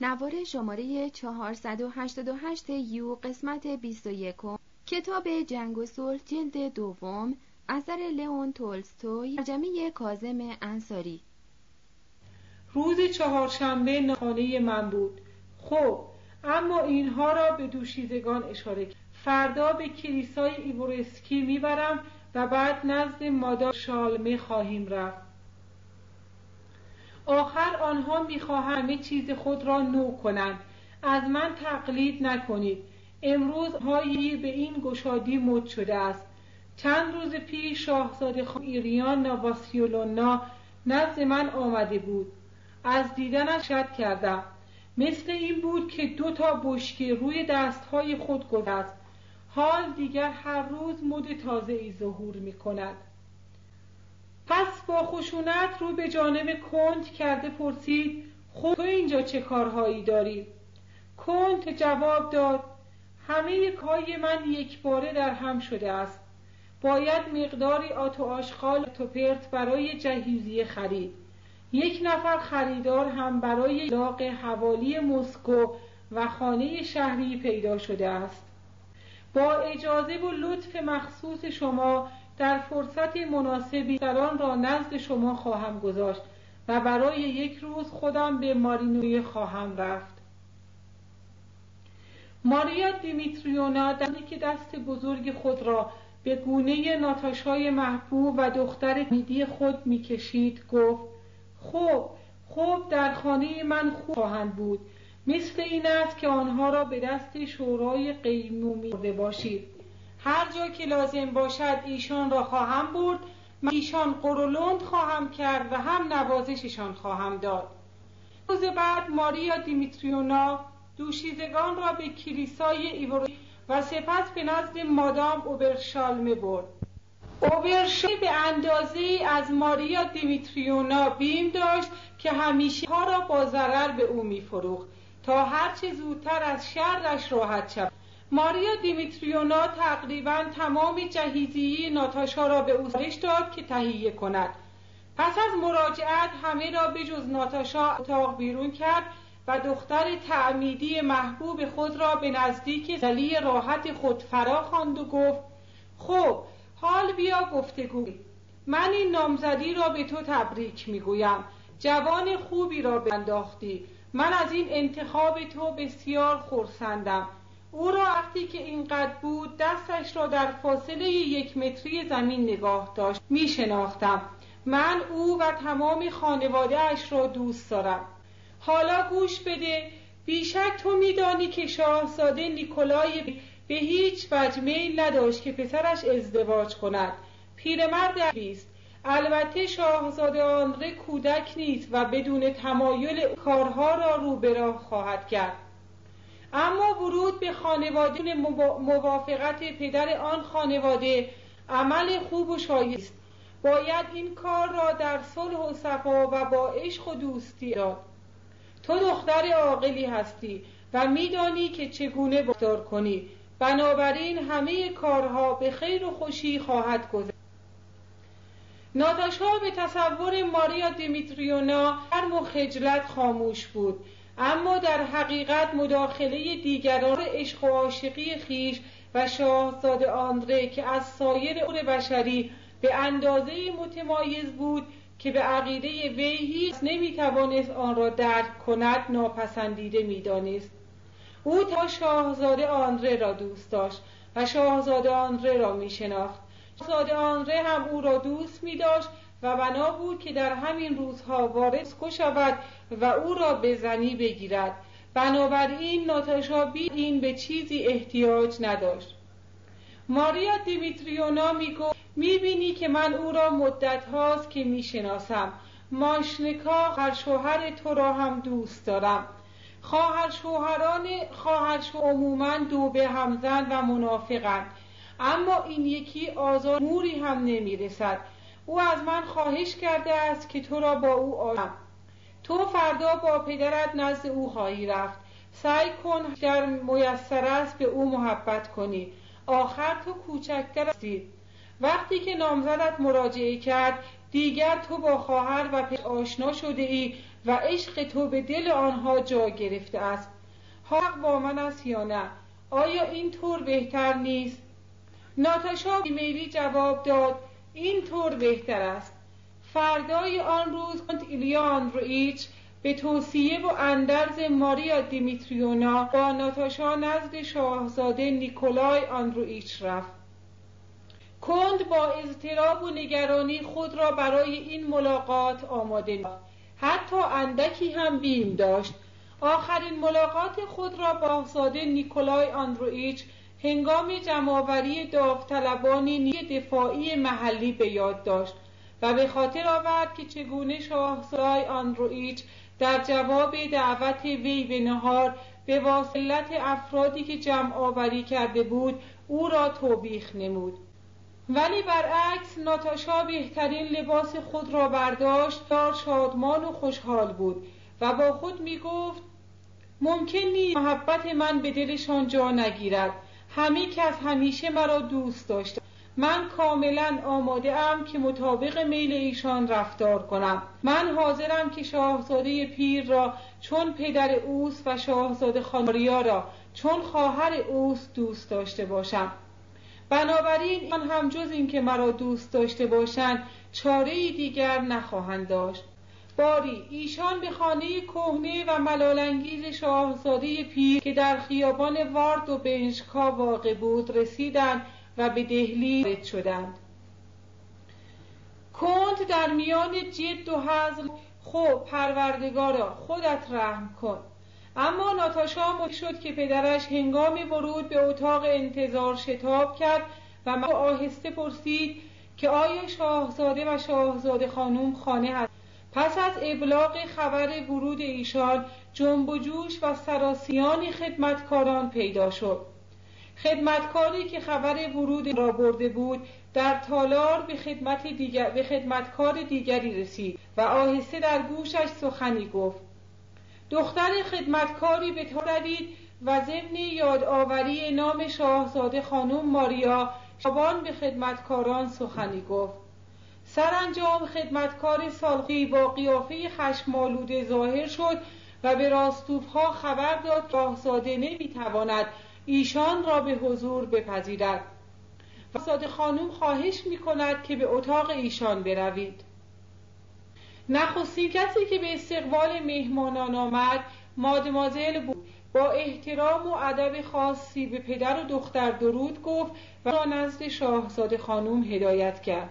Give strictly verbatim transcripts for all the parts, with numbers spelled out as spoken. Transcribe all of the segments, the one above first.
نوار شماره چهارصد و هشتاد و هشت یو قسمت بیست و یک کتاب جنگ و صلح جلد دوم اثر لئون تولستوی ترجمه کاظم انصاری. روز چهارشنبه خانه من بود. خب اما اینها را به دوشیزگان اشاره کرد. فردا به کلیسای ایورسکی میبرم و بعد نزد مادام شالمه خواهیم رفت. آخر آنها میخواهند همه چیز خود را نو کنند. از من تقلید نکنید. امروز هایی به این گشادی مد شده است. چند روز پیش شاهزاده خانم ایریان ناواسیولونا نزد من آمده بود. از دیدنش شد کردم. مثل این بود که دو تا بشکه روی دستهای خود گذاشت. حال دیگر هر روز مد تازه‌ای ظهور می‌کند. پس با خشونت رو به جانب کنت کرده پرسید: خب تو اینجا چه کارهایی داری؟ کنت جواب داد: همه کارهای من یک باره در هم شده است. باید مقداری آت و آشغال توپرت برای جهیزیه خرید. یک نفر خریدار هم برای لاغ حوالی مسکو و خانه شهری پیدا شده است. با اجازه و لطف مخصوص شما در فرصت مناسبی سران را نزد شما خواهم گذاشت و برای یک روز خودم به مارینوی خواهم رفت. ماریا دیمیتریونا دمی که دست بزرگ خود را به گونه ناتاشای محبوب و دختر میدی خود میکشید گفت: خب خب در خانه من خوب خواهند بود. مثل این است که آنها را به دست شورای قیمومی برده باشید. هر جا که لازم باشد ایشان را خواهم برد. من ایشان قرولند خواهم کرد و هم نوازششان خواهم داد. روز بعد ماریا دیمیتریونا دوشیزگان را به کلیسای ایورسکی و سپس به نزد مادام اوبرشالمه برد. اوبرشالمه به اندازه‌ای از ماریا دیمیتریونا بیم داشت که همیشه ها را با ضرر به او می‌فروخت تا هرچه زودتر از شرش راحت شود. ماریا دیمیتریونا تقریباً تمام جهیزیه ناتاشا را به او سفارش داد که تهیه کند. پس از مراجعت همه را به جز ناتاشا اتاق بیرون کرد و دختر تعمیدی محبوب خود را به نزدیک زلی راحت خود فرا خواند و گفت: خب حال بیا گفتگو. من این نامزدی را به تو تبریک میگویم. جوان خوبی را انداختی. من از این انتخاب تو بسیار خرسندم. او را وقتی که اینقدر بود دستش را در فاصله یک متری زمین نگاه داشت می شناختم. من او و تمام خانواده اش را دوست دارم. حالا گوش بده. بیشک تو می دانی که شاهزاده نیکولای به هیچ وجه میل نداشت که پسرش ازدواج کند. پیرمرد است. البته شاهزاده آندره کودک نیست و بدون تمایل کارها را رو به راه خواهد کرد. اما ورود به خانواده موافقت پدر آن خانواده عمل خوب و شایسته است. باید این کار را در صلح و صفا و با عشق و دوستی داد. تو دختر عاقلی هستی و میدانی که چگونه رفتار کنی. بنابراین همه کارها به خیر و خوشی خواهد گذشت. ناتاشا به تصور ماریا دیمیتریونا شرم و خجلت خاموش بود، اما در حقیقت مداخله دیگران عشق و عاشقی خیش و شاهزاده آندره که از سایر امور بشری به اندازه متمایز بود که به عقیده وی هیچ نمیتوانست آن را درک کند ناپسندیده میدانست. او تا شاهزاده آندره را دوست داشت و شاهزاده آندره را میشناخت. شاهزاده آندره هم او را دوست می‌داشت و بنا بود که در همین روزها وارد مسکو شود و او را به زنی بگیرد. بنابراین ناتاشا بی این به چیزی احتیاج نداشت. ماریا دیمیتریونا میگفت: میبینی که من او را مدت هاست که میشناسم. ماشنکا خواهر شوهر تو را هم دوست دارم. خواهر شوهران خواهر شوهر عموماً دو به همزن و منافقند، اما این یکی آزار موری هم نمیرسد. او از من خواهش کرده است که تو را با او آشنا. تو فردا با پدرت نزد او خواهی رفت. سعی کن در میسر است به او محبت کنی. آخر تو کوچکتر هستی. وقتی که نامزدت مراجعه کرد دیگر تو با خواهر و پدر آشنا شده ای و عشق تو به دل آنها جا گرفته است. حق با من است یا نه؟ آیا این طور بهتر نیست؟ ناتاشا بیمیلی جواب داد این طور بهتر است. فردای آن روز ایلیا آندرویچ به توصیه و اندرز ماریا دیمیتریونا با ناتاشا نزد شاهزاده نیکولای آندرویچ رفت. کند با اضطراب و نگرانی خود را برای این ملاقات آماده نمود. حتی اندکی هم بیم داشت. آخرین ملاقات خود را با شاهزاده نیکولای آندرویچ هنگام جمع‌آوری داوطلبانی نیروی دفاعی محلی به یاد داشت و به خاطر آورد که چگونه شاهزاده آندرویچ در جواب دعوت وی به نهار به واسطه افرادی که جمع آوری کرده بود او را توبیخ نمود. ولی برعکس ناتاشا بهترین لباس خود را برداشت، دار شادمان و خوشحال بود و با خود می گفت ممکن نیست محبت من به دلشان جا نگیرد. همه کس همیشه مرا دوست داشته. من کاملا آماده ام که مطابق میل ایشان رفتار کنم. من حاضرم که شاهزاده پیر را چون پدر اوست و شاهزاده خانم ماریا را چون خواهر اوست دوست داشته باشم. بنابراین آن هم جز این که مرا دوست داشته باشند چاره‌ای دیگر نخواهند داشت. باری ایشان به خانه کهنه و ملال‌انگیز شاهزاده پیر که در خیابان وارد و بنشکا واقع بود رسیدند و به دهلی وارد شدند. کند در میان جد و هزل خب پروردگارا خودت رحم کن. اما ناتاشا مطمئن شد که پدرش هنگام ورود به اتاق انتظار شتاب کرد و آهسته پرسید که آیا شاهزاده و شاهزاده خانم خانه هست. پس از ابلاغ خبر ورود ایشان جنب و جوش و سراسیان خدمتکاران پیدا شد. خدمتکاری که خبر ورود را برده بود در تالار به خدمت دیگر به خدمتکار دیگری رسید و آهسته در گوشش سخنی گفت. دختر خدمتکاری به تالار دوید و ضمن یادآوری نام شاهزاده خانم ماریا شبان به خدمتکاران سخنی گفت. سرانجام خدمتکار سالخی با قیافه خشم‌آلوده ظاهر شد و به راستوف‌ها خبر داد که شاهزاده نمی‌تواند ایشان را به حضور بپذیرد. شاهزاده خانم خواهش می‌کند که به اتاق ایشان بروید. نخستین کسی که به استقبال مهمانان آمد مادمازل بود. با احترام و ادب خاصی به پدر و دختر درود گفت و را نزد شاهزاده خانم هدایت کرد.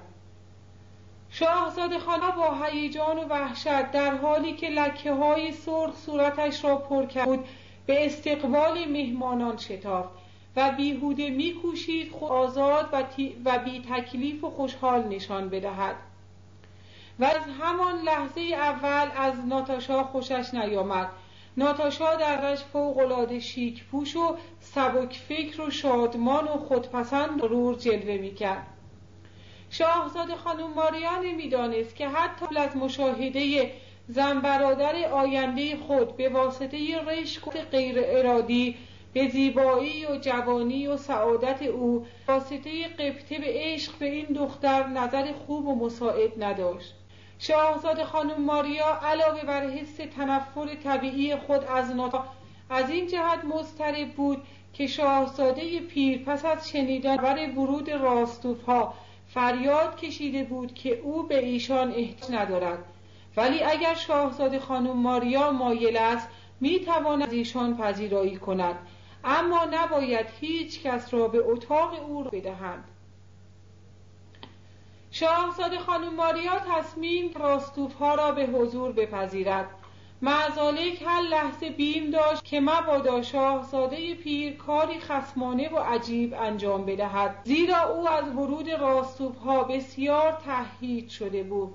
شاهزاده خانم با هیجان و وحشت در حالی که لکه‌های سرخ صورتش را پر کرد بود به استقبال مهمانان شتافت و بیهوده می‌کوشید خود آزاد و, و بی تکلیف و خوشحال نشان بدهد. و از همان لحظه اول از ناتاشا خوشش نیامد. ناتاشا درش فوق‌العاده شیک پوش و سبک فکر و شادمان و خودپسند و غرور جلوه می‌کرد. شاهزاده خانم ماریا نمی‌دانست که حتی قبل از مشاهده زن برادر آینده خود به واسطه رشک غیر ارادی به زیبایی و جوانی و سعادت او واسطه غبطه به عشق به این دختر نظر خوب و مساعد نداشت. شاهزاده خانم ماریا علاوه بر حس تنفر طبیعی خود از ناتاشا از این جهت مضطرب بود که شاهزاده پیر پس از شنیدن خبر ورود راستوف‌ها فریاد کشیده بود که او به ایشان احتیاج ندارد، ولی اگر شاهزاده خانم ماریا مایل است میتواند از ایشان پذیرایی کند، اما نباید هیچ کس را به اتاق او بدهند. شاهزاده خانم ماریا تصمیم راستوف‌ها را به حضور بپذیرد. معذالک هر لحظه بیم داشت که مبادا شاهزاده پیر کاری خصمانه و عجیب انجام بدهد، زیرا او از ورود راستوف‌ها بسیار تهدید شده بود.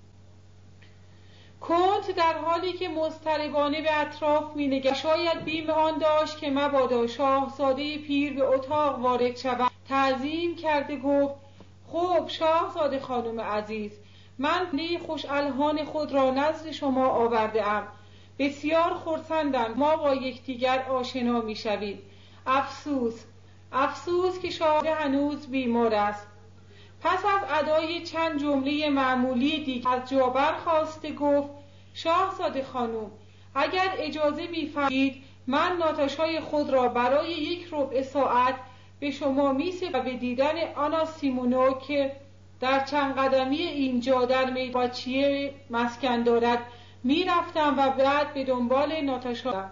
کند در حالی که مضطربانه به اطراف می‌نگرید شاید بیم آن داشت که مبادا شاهزاده پیر به اتاق وارد شود تعظیم کرده گفت: خب شاهزاده خانم عزیز، من نی خوش الحان خود را نزد شما آورده ام. بسیار خرسندم ما با یکدیگر آشنا می شوید. افسوس افسوس که شاهزاده هنوز بیمار است. پس از ادای چند جمله معمولی دیگر از جا برخاسته گفت: شاهزاده خانم، اگر اجازه می‌فرمایید من ناتاشای خود را برای یک ربع ساعت به شما می‌سپارم و به دیدن آنا سیمونو که در چند قدمی اینجا در میدانچیه مسکن دارد می‌رفتم و بعد به دنبال ناتاشا.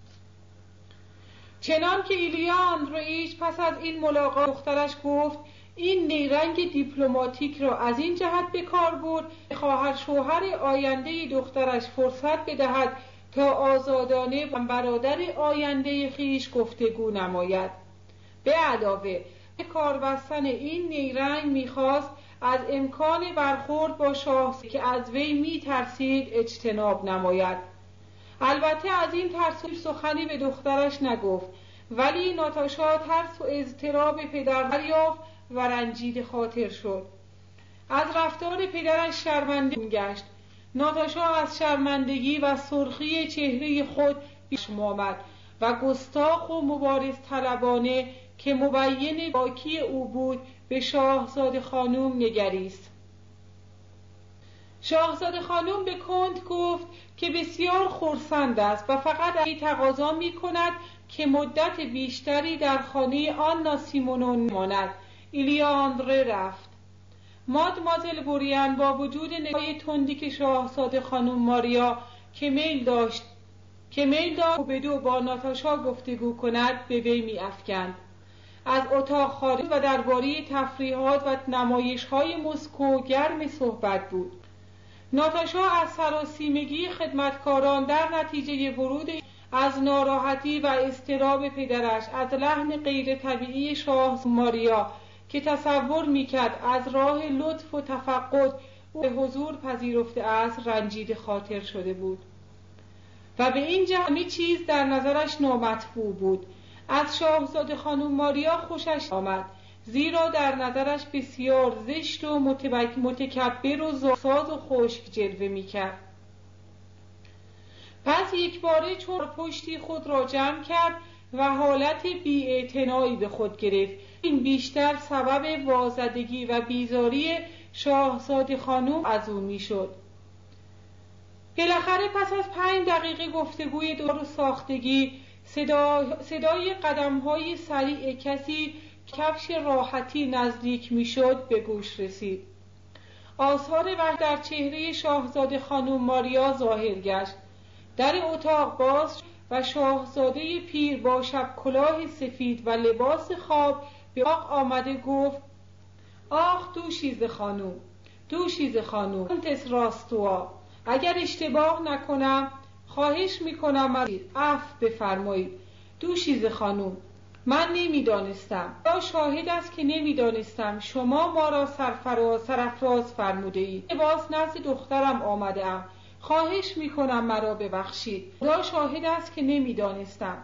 چنان که ایلیا آندرویچ پس از این ملاقات دخترش گفت این نیرنگ دیپلماتیک را از این جهت به کار برد خواهر شوهر آینده دخترش فرصت بدهد تا آزادانه با برادر آینده خیش گفتگو نماید. به علاوه به کار بستن این نیرنگ میخواست از امکان برخورد با شاه که از وی میترسید اجتناب نماید. البته از این ترس سخنی به دخترش نگفت، ولی ناتاشا ترس و اضطراب پدر دریافت و رنجیده خاطر شد. از رفتار پدرش شرمنده گشت. ناتاشا از شرمندگی و سرخی چهره خود بیشم آمد و گستاخ و مبارز طلبانه که مبین باکی او بود به شاهزاده خانم نگریست. شاهزاده خانم به کند گفت که بسیار خرسند است و فقط این تقاضا می کند که مدت بیشتری در خانه آنا سیمونو ماند. ایلیا آندره رفت. مادمازل بوریان با وجود نگاه تندی که شاهزاده خانم ماریا که میل داشت که میل داشت و بدو با ناتاشا گفتگو کند به وی می افکند. از اتاق خارج و درباره تفریحات و نمایش‌های مسکو گرم صحبت بود. ناتاشا از سراسیمگی خدمتکاران در نتیجه ورود از ناراحتی و اضطراب پدرش، از لحن غیر طبیعی شاه ماریا که تصور میکرد از راه لطف و تفقد او به حضور پذیرفته است رنجیده خاطر شده بود و به این جهت همه چیز در نظرش نامطبوع بود. از شاهزاده خانم ماریا خوشش آمد، زیرا در نظرش بسیار زشت و متکبر و زاساز و خشک جلوه میکرد. پس یک باره چون پشتی خود را جمع کرد و حالت بی‌اعتنایی به خود گرفت. این بیشتر سبب وازدگی و بیزاری شاهزاده خانم از او میشد. بالاخره پس از پنج دقیقه گفتگوی دور و ساختگی صدا، صدای قدم‌های سریع کسی کفش راحتی نزدیک میشد به گوش رسید. آثار وحشت در چهره شاهزاده خانم ماریا ظاهر گشت. در اتاق باز و شاهزاده پیر با شب کلاه سفید و لباس خواب به اتاق آمده گفت آخ دوشیزه خانم، دوشیزه خانم کنتس راستوا، اگر اشتباه نکنم خواهش میکنم از عفو بفرمایید. دوشیزه خانم، من نمیدانستم، یا شاهد است که نمیدانستم شما ما را سرفراز سرافراز فرموده اید. لباس نزد دخترم آمده ام، خواهش میکنم مرا ببخشید. یا شاهد است که نمیدانستم.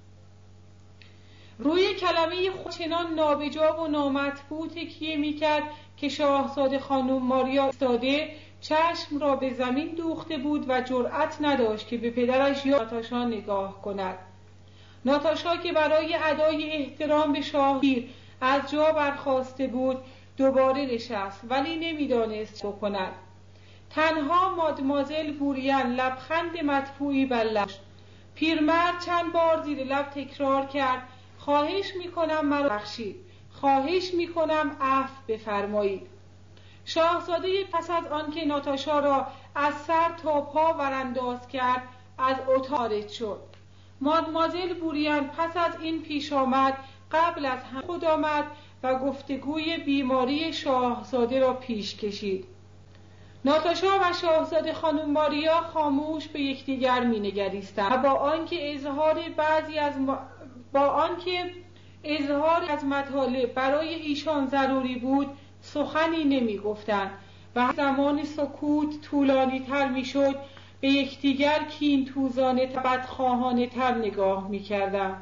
روی کلمه خود چنان نابجا و نامطبوع تکیه میکرد که شاهزاده خانم ماریا ایستاده چشم را به زمین دوخته بود و جرأت نداشت که به پدرش یا ناتاشا نگاه کند. ناتاشا که برای ادای احترام به شاه پیر از جا برخاسته بود دوباره نشست، ولی نمیدانست بکند. تنها مادمازل بوریان لبخند مدفوعی بر لب داشت. پیرمرد چند بار زیر لب تکرار کرد خواهش میکنم مرا بخشید، خواهش میکنم عفو بفرمایید. شاهزاده پس از آنکه ناتاشا را از سر تا پا ورانداز کرد از اتاق خارج شد. مادمازل بوریان پس از این پیش آمد قبل از هم خود آمد و گفتگوی بیماری شاهزاده را پیش کشید. ناتاشا و شاهزاده خانم ماریا خاموش به یکدیگر می‌نگریستند و با آنکه اظهار بعضی از ما... با آنکه اظهار از مطالب برای ایشان ضروری بود سخنی نمی‌گفتند و زمان سکوت طولانی تر می‌شد به یکدیگر کین توزانه بدخواهانه تر نگاه می‌کردند.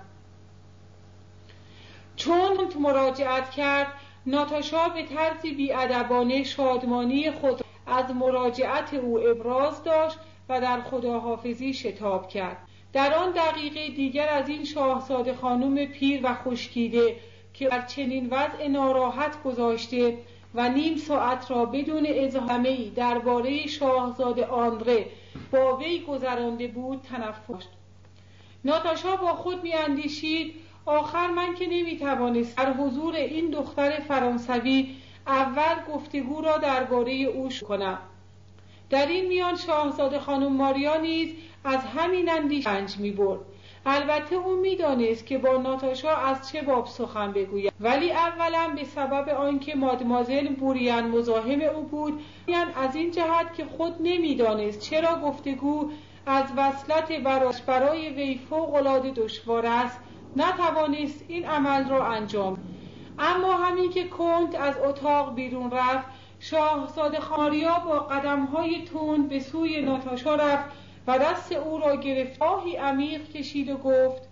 چون مراجعت کرد ناتاشا به طرزی بی‌ادبانه شادمانی خود از مراجعت او ابراز داشت و در خداحافظی شتاب کرد. در آن دقیقه دیگر از این شاهزاده خانم پیر و خشکیده که بر چنین وضع ناراحت گذاشته و نیم ساعت را بدون اظهارنامه‌ای درباره شاهزاده آندره با وی گذرانده بود تنفس. ناتاشا با خود میاندیشید آخر من که نمیتوانست در حضور این دختر فرانسوی اول گفتگو را درباره او شروع کنم. در این میان شاهزاده خانم ماریا نیز از همین اندیشه رنج می‌برد. البته او میدانست که با ناتاشا از چه باب سخن بگوید، ولی اولا به سبب آنکه مادمازل بوریان مزاحم او بود، از این جهت که خود نمیدانست چرا گفتگو از وصلت براش برای وی فوق‌العاده دشوار است، نتوانست این عمل را انجام. اما همین که کنت از اتاق بیرون رفت، شاهزاده ماریا با قدم‌های تند به سوی ناتاشا رفت و دست او را گرفت، آهی عمیق کشید و گفت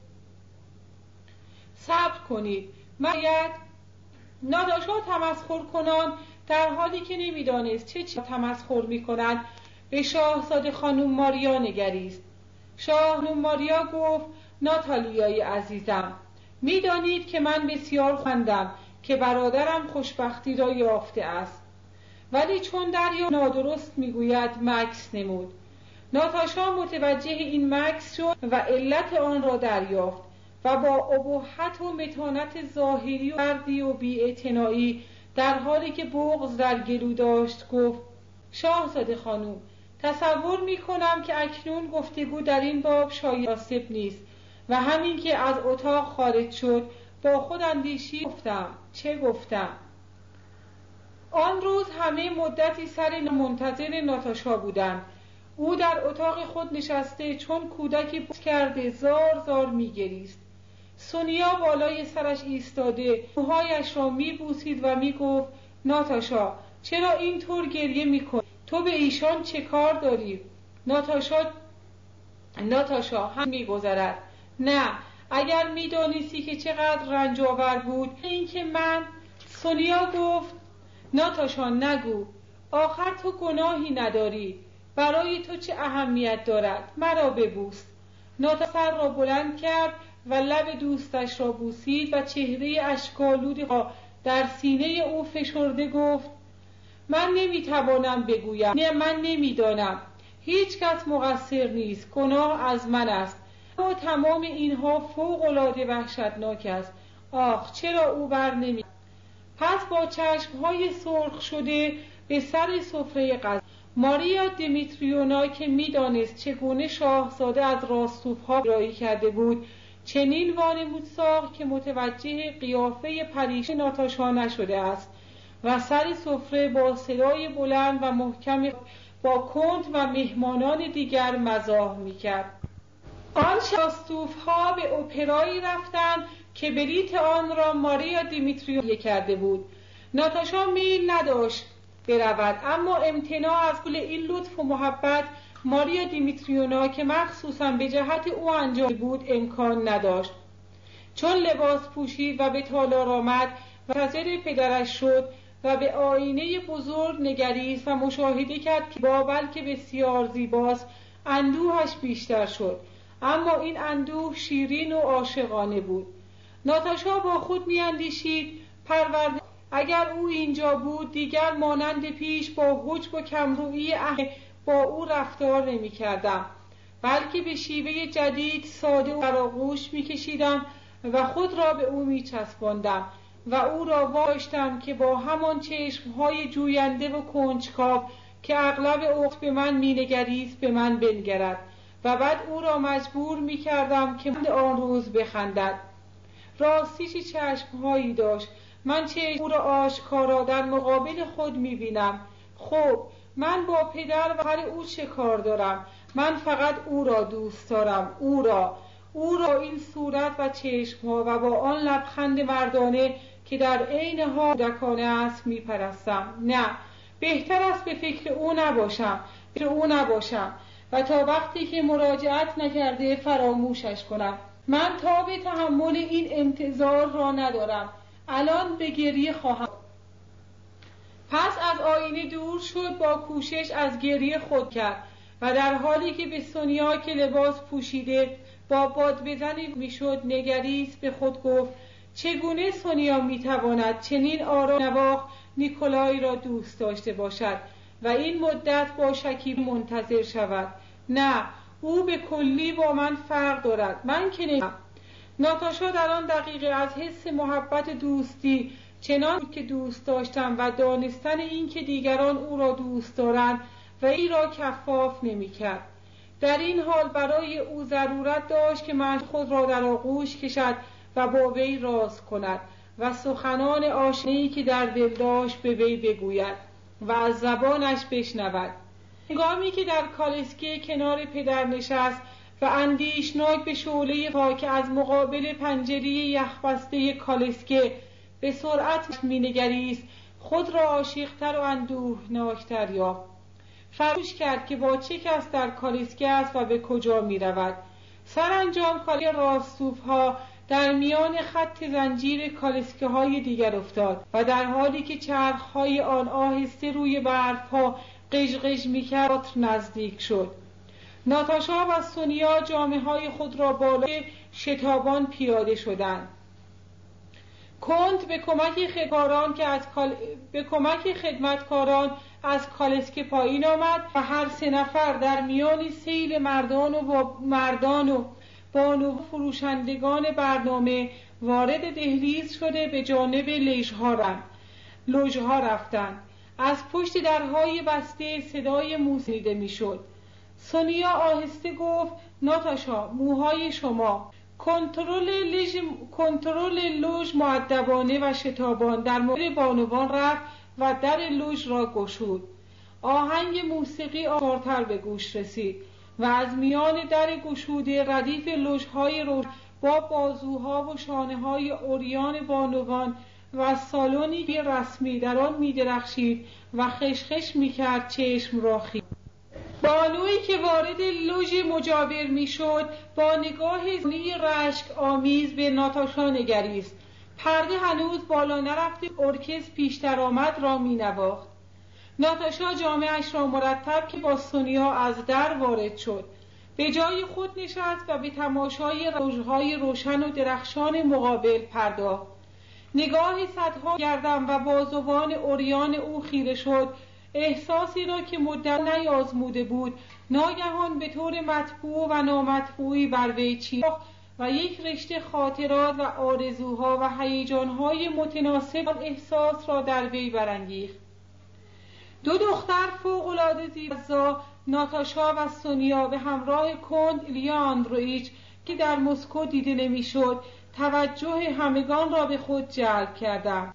صبر کنید، من باید. ناتاشا تمسخر کنان در حالی که نمیدانست چه چیزی تمسخر می‌کند به شاهزاده خانم ماریا نگریست. شاهزاده ماریا گفت ناتالیای عزیزم، میدانید که من بسیار خواندم که برادرم خوشبختی را یافته است، ولی چون دریا نادرست میگوید مکث نمود. ناتاشا متوجه این مکث شد و علت آن را دریافت و با ابهت و متانت ظاهری و سردی و بی‌اعتنایی در حالی که بغض در گلو داشت گفت شاهزاده خانم، تصور می کنم که اکنون گفتگو در این باب شاید مناسب نیست. و همین که از اتاق خارج شد با خود اندیشید گفتم چه گفتم. آن روز همه مدتی سر منتظر ناتاشا بودند. او در اتاق خود نشسته چون کودکی بوس کرده زار زار می گریست. سونیا بالای سرش ایستاده موهایش را می بوسید و می گفت ناتاشا چرا اینطور گریه می کنی؟ تو به ایشان چه کار داری؟ ناتاشا ناتاشا هم می گذرد. نه، اگر می دانستی که چقدر رنج آور بود. این که من سونیا گفت ناتاشا نگو، آخر تو گناهی نداری، برای تو چه اهمیت دارد؟ مرا ببوس. ناتاشا سر را بلند کرد و لب دوستش را بوسید و چهره اشک‌آلود را در سینه او فشرده گفت من نمیتوانم بگویم، نه من نمیدانم، هیچ کس مقصر نیست، گناه از من است، اما تمام اینها فوق‌العاده وحشتناک است. آخ چرا او بر نمی. پس با چشمهای سرخ شده به سر سفره غذا ماریا دمیتریونا که میدانست چگونه شاهزاده از راستوف‌ها رایی کرده بود چنین وانمود ساخت که متوجه قیافه پریشان ناتاشا نشده است و سر سفره با صدای بلند و محکم با کنت و مهمانان دیگر مزاح می‌کرد. آن راستوف‌ها به اپرایی رفتند که بلیت آن را ماریا دمیتریونا کرده بود. ناتاشا میل نداشت برود، اما امتناع از کل این لطف و محبت ماریا دمیتریونا که مخصوصاً به جهت او انجام بود امکان نداشت. چون لباس پوشید و به تالار آمد و منتظر پدرش شد و به آینه بزرگ نگریست و مشاهده کرد که با بلکه بسیار زیباست، اندوهش بیشتر شد، اما این اندوه شیرین و عاشقانه بود. ناتاشا با خود میاندیشید پرورده اگر او اینجا بود دیگر مانند پیش با حجب و کمرویی با او رفتار نمی کردم، بلکه به شیوه جدید ساده و برآغوش می کشیدم و خود را به او می چسباندم و او را واداشتم که با همان چشمهای جوینده و کنجکاو که اغلب اوقات به من می نگریست به من بنگرد و بعد او را مجبور می کردم که من آن روز بخندد. راستی چه چشمهایی داشت، من چشم او را آشکارا در مقابل خود می بینم. خب من با پدر و خواهر او چه کار دارم؟ من فقط او را دوست دارم، او را او را این صورت و چشمها و با آن لبخند مردانه که در عین حال کودکانه است میپرستم. نه، بهتر است به فکر او نباشم به او نباشم و تا وقتی که مراجعت نکرده فراموشش کنم. من تاب تحمل این انتظار را ندارم، الان به گریه خواهم. پس از آینه دور شد، با کوشش از گریه خود کرد و در حالی که به سونیا که لباس پوشیده با باد بزنی میشد نگریست به خود گفت چگونه سونیا میتواند چنین آرام نواخت نیکولای را دوست داشته باشد و این مدت با شکیب منتظر شود؟ نه، او به کلی با من فرق دارد. من که نمیم. ناتاشا در آن دقیقه از حس محبت دوستی چنان که دوست داشتم و دانستن این که دیگران او را دوست دارند و ای را کفاف نمی کرد. در این حال برای او ضرورت داشت که من خود را در آغوش کشد و با وی راز کند و سخنان آشنایی که در دل داشت به وی بگوید و از زبانش بشنود. هنگامی که در کالسکه کنار پدر نشست و اندیشناک به شعله خاک از مقابل پنجره یخبسته کالسکه به سرعت مینگریست، خود را عاشق‌تر و اندوهناکتر یافت. فراموش کرد که با چه کس در کالسکه است و به کجا می رود. سرانجام کالسکه راستوف‌ها در میان خط زنجیر کالسکه های دیگر افتاد و در حالی که چرخهای آن آهسته روی برفها قژقژ می‌کرد نزدیک شد. ناتاشا و سونیا جامه‌های خود را بالای شتابان پیاده شدند. کنت به کمک خدمتکاران که از کال... به کمک خدمتکاران از کالسکه پایین آمد و هر سه نفر در میان سیل مردان و با... مردان و بانو فروشندگان برنامه وارد دهلیز شده به جانب لژها رفتند. لژها رفتند. از پشت درهای بسته صدای موسیقی شنیده میشد. سونیا آهسته گفت: ناتاشا، موهای شما. کنترل لژ کنترل لژ مؤدبانه و شتابان در مورد بانوان رفت و در لژ را گشود. آهنگ موسیقی آشکارتر به گوش رسید و از میان در گشوده ردیف لژهای روشن با بازوها و شانه‌های عریان بانوان و سالونی که رسمی در آن می‌درخشید و خشخش می‌کرد چشم را خیره. بانویی که وارد لژ مجاور میشد با نگاه زنی رشک آمیز به ناتاشا نگریست. پرده هنوز بالا نرفته، ارکستر پیشتر آمد را مینواخت. ناتاشا جامه‌اش را مرتب که با سونیا از در وارد شد. به جای خود نشست و به تماشای لژهای روشن و درخشان مقابل پرداخت. نگاه صدها گردن و بازوان عریان او خیره شد. احساسی را که مدت نیازموده بود ناگهان به طور مطبوع و نامطبوعی بر وی چید و یک رشته خاطرات و آرزوها و هیجانهای متناسب آن احساس را در وی برانگیخت. دو دختر فوق‌العاده زیبا، ناتاشا و سونیا به همراه کنت ایلیا آندرویچ که در مسکو دیده نمیشد، توجه همگان را به خود جلب کردند.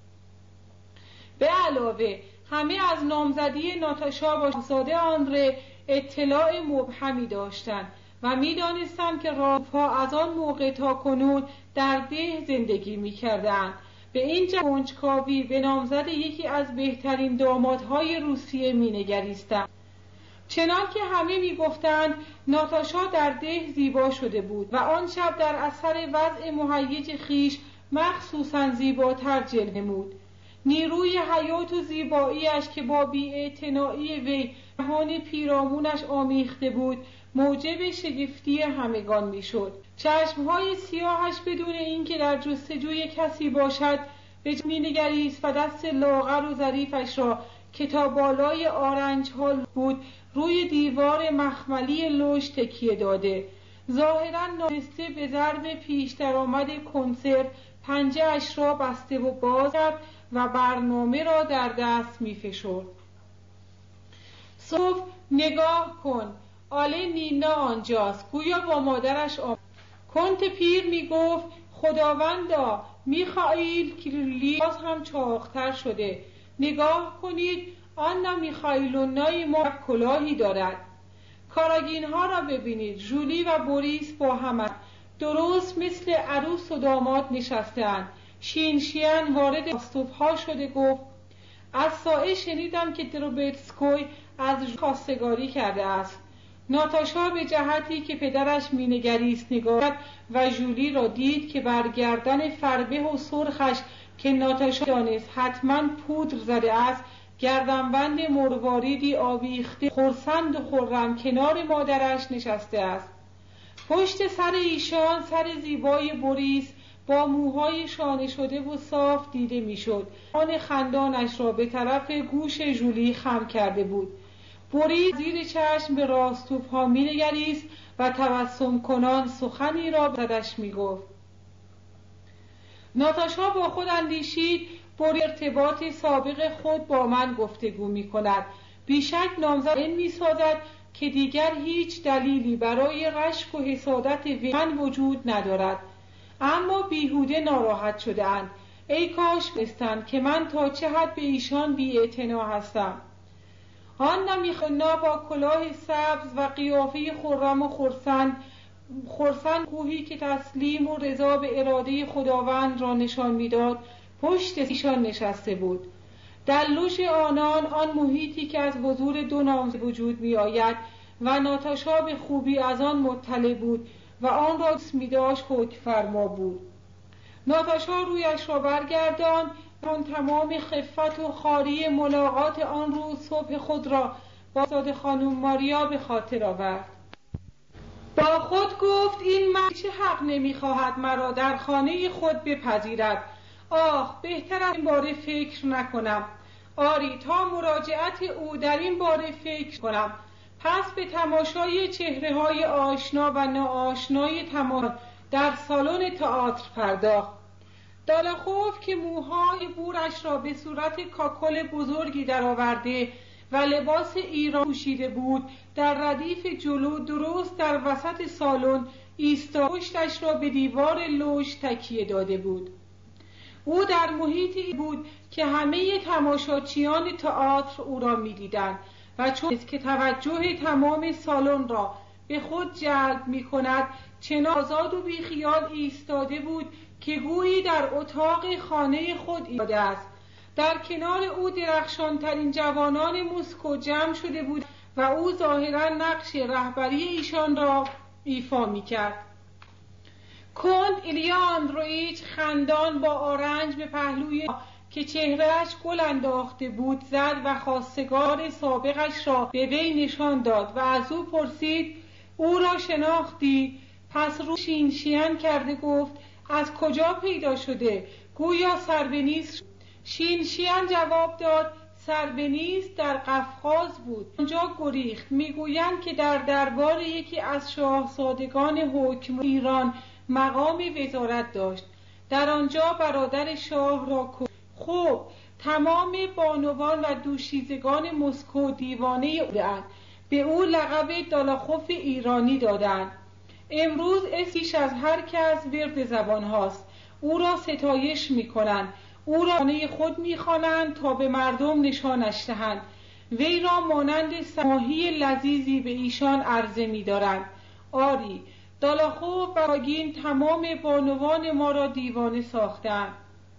به علاوه همه از نامزدی ناتاشا با شاهزاده آندره اطلاع مبهمی داشتند و می‌دانستند که رازها از آن موقع تا کنون در ده زندگی می‌کردند. به این جهت کنجکاوی به نامزد یکی از بهترین دامادهای روسیه می‌نگریستند. چنان که همه می‌گفتند ناتاشا در ده زیبا شده بود و آن شب در اثر وضع مهیج خیش مخصوصاً زیباتر جلوه نمود. نیروی حیات و زیباییش که با بی‌اعتنایی وی جهان پیرامونش آمیخته بود موجب شگفتی همگان میشد. چشمهای سیاهش بدون اینکه در جستجوی کسی باشد به جا مینگریست و دست لاغر و ظریفش را که تا بالای آرنج ها بود روی دیوار مخملی لژ تکیه داده. ظاهراً ناخواسته به ضرب پیش درآمد کنسرت پنجه اش را بسته و باز کرد و برنامه را در دست می فشرد. صبح نگاه کن، آله نینا آنجاست، گویا با مادرش آمد. کنت پیر می گفت خداوندا، میخائیل کریلی باز هم چاقتر شده. نگاه کنید، آنا میخائیلونای ما کلاهی دارد. کاراگین ها را ببینید، جولی و بوریس با هم درست مثل عروس و داماد نشسته‌اند. شینشیان وارد استوپ‌ها شده گفت از سائه شنیدم که دروبتسکوی از خواستگاری کرده است. ناتاشا به جهتی که پدرش مینگریست نگاه کرد و جولی را دید که بر گردن فربه و سرخش که ناتاشا دانست حتما پودر زده است گردنبند مرواریدی آویخته خرسند و خرم کنار مادرش نشسته است. پشت سر ایشان سر زیبای بوریس با موهای شانه شده و صاف دیده میشد. آن خندانش را به طرف گوش ژولی خم کرده بود. بوریس زیر چشم به راستوپ‌ها می‌نگریست و تبسم کنان سخنی را بدش میگفت. ناتاشا با خود اندیشید بوریس ارتباط سابق خود با من گفتگو می‌کند. بیشک نامزد این می‌سازد که دیگر هیچ دلیلی برای رشک و حسادت من وجود ندارد. اما بیهوده ناراحت شده‌اند. ای کاش بستند که من تا چه حد به ایشان بی‌اعتنا هستم. آن نمیخنا با کلاه سبز و قیافه خرم و خرسند خرسند کوهی که تسلیم و رضا به اراده خداوند را نشان میداد پشت ایشان نشسته بود. در لوژ آنان آن محیطی که از حضور دو نامزد وجود می آید و ناتاشا به خوبی از آن مطلع بود و آن را دوست می داشت حکم فرما بود. ناتاشا رویش را برگردان آن تمام خفت و خواری ملاقات آن روز صبح خود را با ساده خانم ماریا به خاطر آورد. با خود گفت این مرد چه حق نمی‌خواهد مرا در خانه خود بپذیرد. آه بهتر از این باره فکر نکنم. آری تا مراجعت او در این باره فکر کنم. پس به تماشای چهره‌های آشنا و ناآشنای تمام در سالن تئاتر پرداخت. دالاخوف که موهای بورش را به صورت کاکل بزرگی درآورده و لباس ایران پوشیده بود در ردیف جلو درست در وسط سالن ایستا پشتش را به دیوار لوژ تکیه داده بود. او در محیطی بود که همه تماشاچیان تئاتر او را می‌دیدند و چون که توجه تمام سالن را به خود جلب می‌کند چنان آزاد و بیخیال ایستاده بود که گویی در اتاق خانه خود ایستاده است. در کنار او درخشانترین جوانان مسکو جمع شده بود و او ظاهراً نقش رهبری ایشان را ایفا می‌کرد. کنت ایلیا آندرویچ خندان با آرنج به پهلوی که چهرهش گل انداخته بود زد و خواستگار سابقش را به وی نشان داد و از او پرسید او را شناختی؟ پس رو شینشیان کرده گفت از کجا پیدا شده؟ گویا سربنیز. شینشیان جواب داد سربنیز در قفقاز بود، آنجا گریخت. میگویند که در دربار یکی از شاهزادگان حکم ایران مقام وزارت داشت، در آنجا برادر شاه را کشت. خب تمام بانوان و دوشیزگان مسکو دیوانه او بودند، به او لقب دالاخوف ایرانی دادند. امروز اسمش از هر کس ورد زبان هاست. او را ستایش میکنند، او را خانه خود میخوانند تا به مردم نشانش دهند. وی را مانند سماهی لذیذی به ایشان عرضه میدارند. آری دالاخوف و راگین تمام بانوان ما را دیوانه ساختند.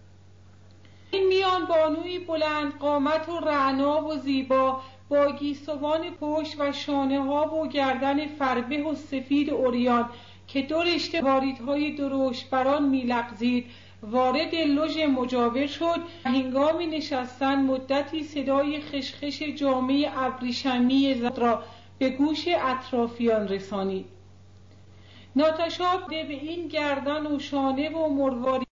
این میان بانوی بلند قامت و رعنا و زیبا با گیسوان پشت و شانه ها و گردن فربه و سفید اوریان که دو رشته واریدهای درشت بران میلغزید وارد لوژ مجاور شد. هنگام نشستن مدتی صدای خشخش جامه ابریشمی زد را به گوش اطرافیان رسانید. ناتاشا به این گردن و شانه و مرواری